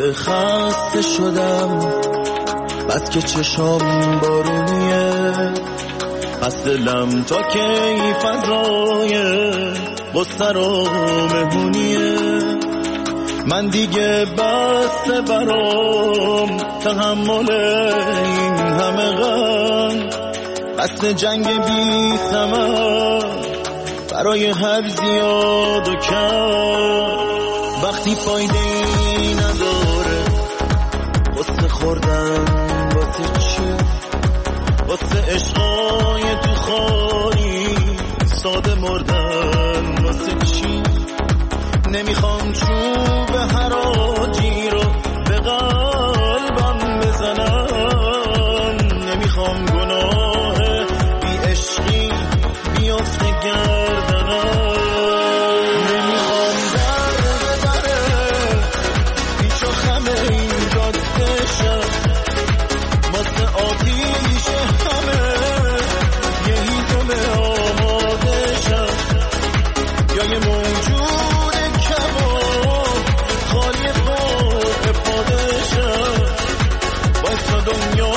خسته شدم بس که چشام بارونیه، پس دلم تا کی فضای بستر و مهمونیه. من دیگه بسته برام تحمل این همه غم، قصد جنگ بی ثمر برای هر زیاد و کم. وقتی فایده ای نداره قصه خوردن واسه چی؟ واسه عشقای تو خالی ساده مردن واسه چی؟ نمیخوام چوب حراجی رو به قلبم بزنم، نمیخوام گناه بی عشقی بیافته گردنم، نمیخوام در پیچ و خم این جاده شم واسه آتیش همه یه هیزم آماده شم، یا یه موجود کباب خالی فوق پاده شم. واسه دنیا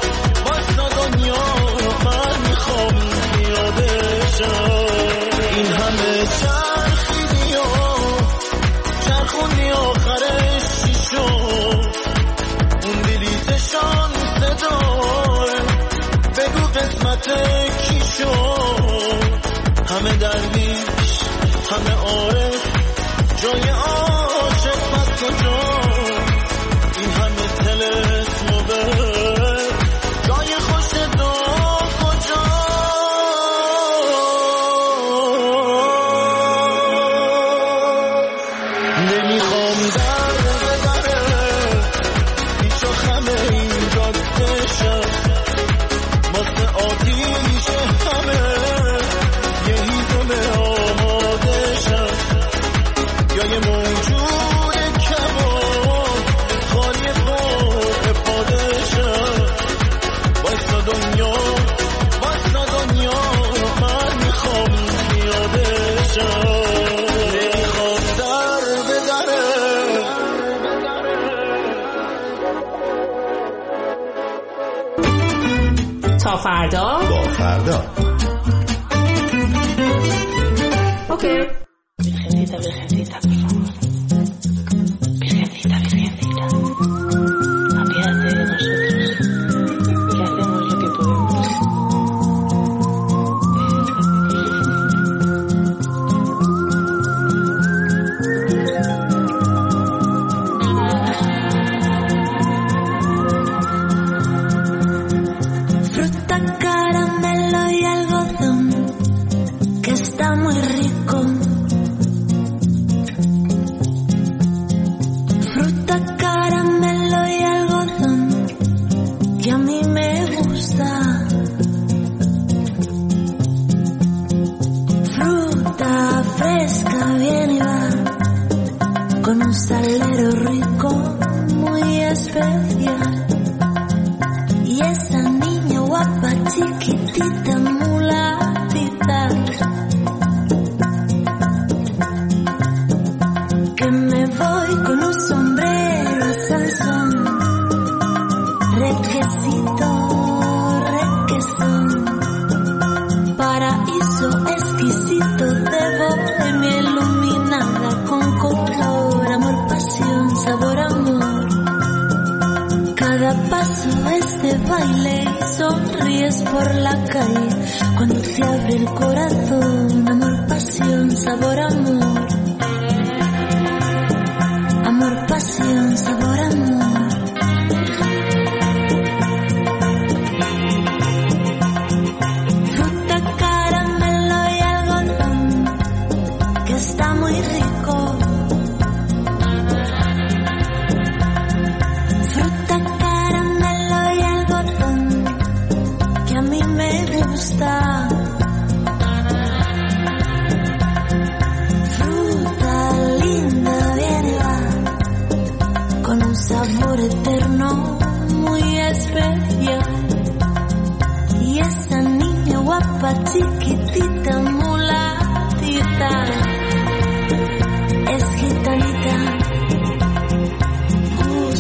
من میخوام پیاده شم. این همه چرخیدی و چرخوندی آخرش چی شد؟ اون بلیتشان صدای بگو قسمت کی شد؟ همه درویش همه عارف جای عاشق پس کجا؟ این همه طلسم و بر جای خوش دام کجا؟ نمیخوام در پیچ و خم این جاده شم واسه آتیش همه یه هیزم آماده شم، یا یه موجود کباب خالی فوق پاده شم. واسه دنیا من میخوام پیاده شم. نمیخوام در به دره تا فردا با فردا. اوکی. Virgencita, Virgencita, por favor. Virgencita, Virgencita. Apiádate de nosotros, que hacemos lo que podemos. Fruta, caramelo y algodón, que está muy rico. Fruta, caramelo y algodón, que a mí me gusta. Fruta fresca viene y va, con un salero rico, muy especial. Y esa niña guapa, chiquitita, mulatita, que me voy con un sombrero Sansón, requesito, requesón, paraíso exquisito de bohemia iluminada con color, amor, pasión, sabor, amor. Cada paso es de baile y sonríes por la calle cuando se abre el corazón, amor, pasión, sabor, amor. Amor, pasión, sabor, amor. Fruta, caramelo y algodón, que está muy rico. Fruta, caramelo y algodón, que a mí me gusta. Fruta linda viene y va, con un sabor eterno muy especial. Y esa niña guapa, chiquitita, mulatita, es gitanita.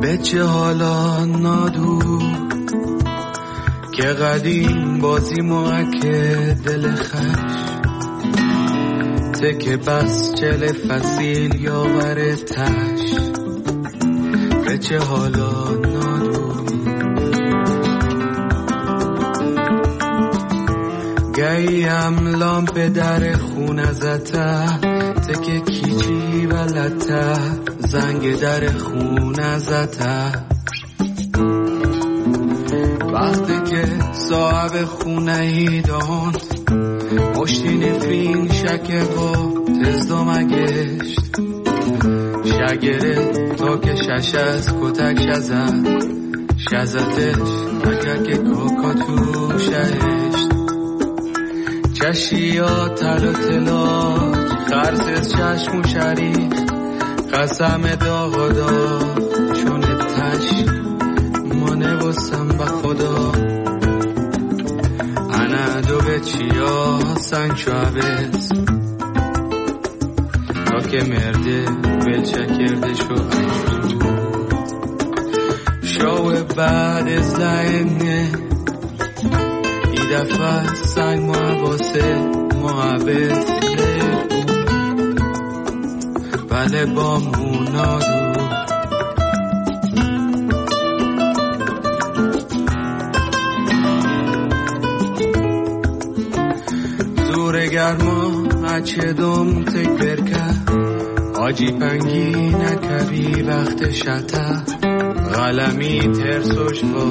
به چه حالا نادو که قدیم بازی موکه دل خش تکه بس چل فصیل یاور تش به چه حالا نادو گیم لامپ در خونه زته تکه کیچی ولته زنگ در خونه زته وقتی که صاحب خونه ای داند مشتی نفرین شکه و تزدام گشت شگره تا که شش از کتک شزتش اگر که کاکا تو شهشت چشی ها تل و تلاج خرس چشم و شریف قسم داغ چون تش مانه بستم به خدا انا دو به چیا سنگ شو عوض تا که مرده بلچه کرده شو شو بعد از لعنه ای دفعه سنگ واسه محبت بله با مونادو زور گرما اچه دوم تک برکه آجی پنگی نکبی وقت شته غلمی ترسوش با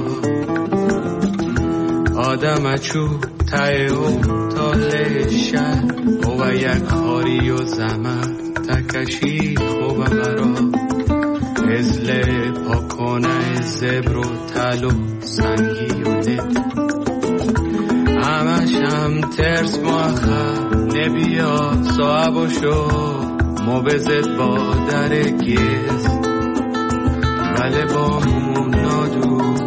آدم اچو تای او تاله شد او یک خاری و زمه تکشی خوب مرا ازله پاکانه زبر و تل و سنگی و لد همشم ترس ماخه نبیا صاحب و شو مبزد با در گیز بله با مونادو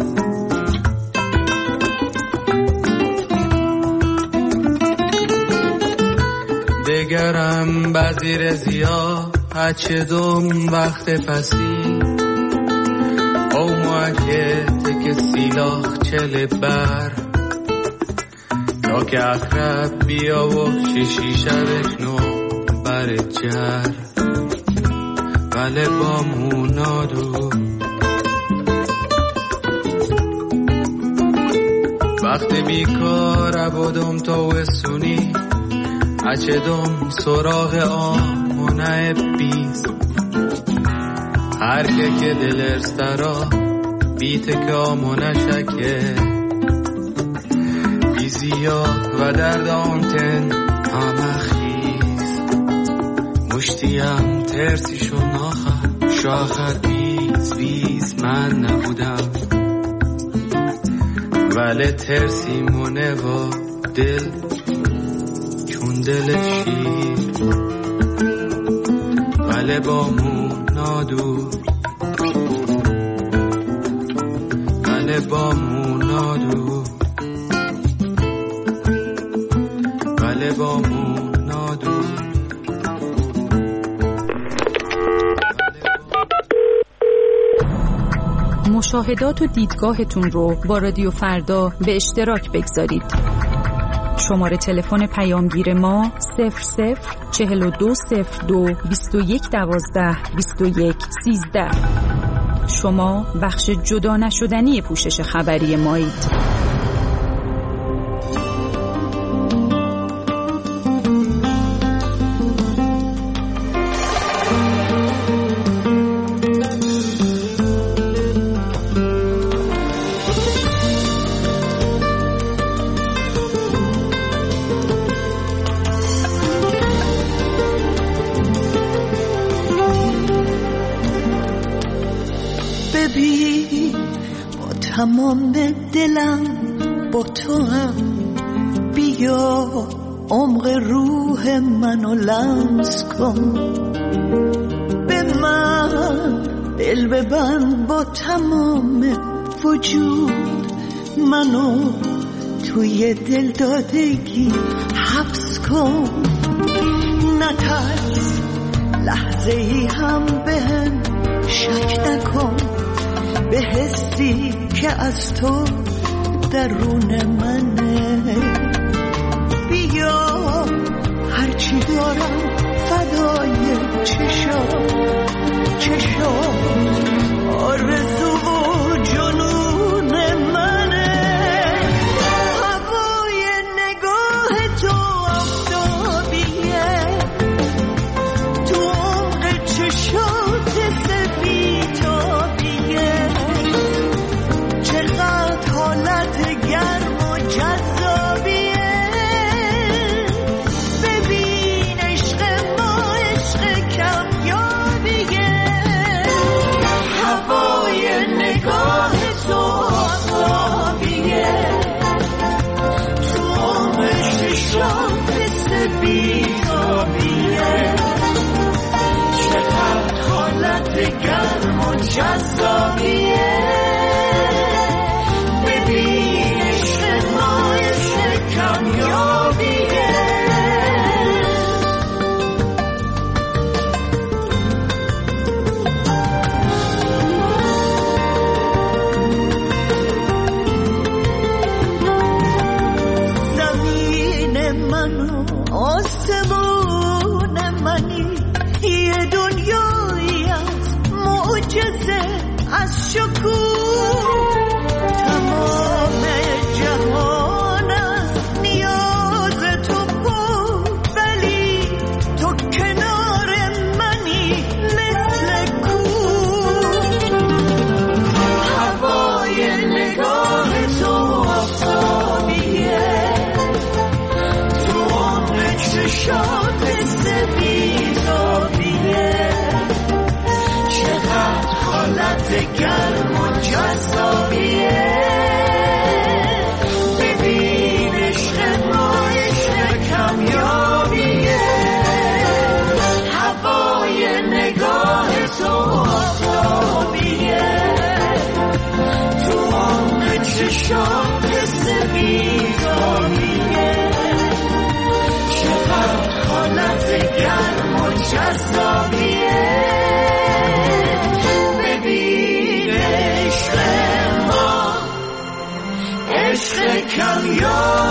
دگرم بزیر زیا هچه دوم وقت پسی او موکه تک سیلاخ چل بر تا که اخرب بیا و شیشی شبشنو بر جر بله با مونادو وقت بیکار عبادم تا وسونی اچه دوم سراغ آمونه بیز هر که دل ارسترا بیت که آمونه شکه بیزیا و درد آنتن همه خیز مشتیم ترسیشو ناخه شاخر بیز من نبودم ولی ترسی مونه و دل دل شیر ولی با مونادو ولی با مونادو ولی با مونادو مشاهدات و دیدگاهتون رو با رادیو فردا به اشتراک بگذارید. شماره تلفن پیامگیر ما 004202 2112 2113. شما بخش جدا نشدنی پوشش خبری مایید. تمام دلم با تو هم بیا عمق روح منو لمس کن به من دل ببند با تمام وجود منو توی دل دادگی حبس کن نترس لحظه ای هم بهم شک نکن که از تو درون منه. بیا هرچی دارم فدای چشم آرزو و جنون منه. هوای نگاه تو آفتابیه، تو عمق چشات سفیدابیه. چقدر حالت گرم و جذابیه. ببین عشق ما عشق کمیابیه. هوای نگاه تو آفتابیه، تو عمق چشات سفیدابیه. چقدر حالت گرم و جذابیه. ببین عشق ما عشق کمیابیه. زمین من و آسمون منی، یه دنیایی از معجزه، از شکوه. تمام جهان از نیاز تو بود، ولی تو کنار منی مثل کوه. هوای نگاه تو آفتابیه، تو عمق چشات سفیدابیه. چقدر حالت گرم و جذابیه. ببین عشق ما عشق کمیابیه. هوای نگاه تو آفتابیه، تو عمق چشات سفیدابیه. چقدر حالت گرم و جذابیه. عشق کمیابیه.